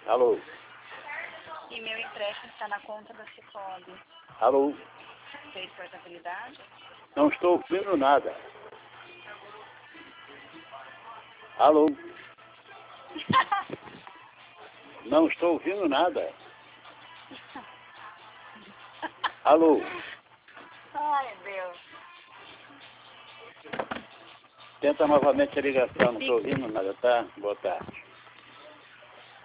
Alô? E meu empréstimo está na conta da Cicobi. Alô? Fez portabilidade? Não estou ouvindo nada. Alô? Não estou ouvindo nada. Alô? Ai, Deus. Tenta novamente a ligação, não estou ouvindo nada, tá? Boa tarde.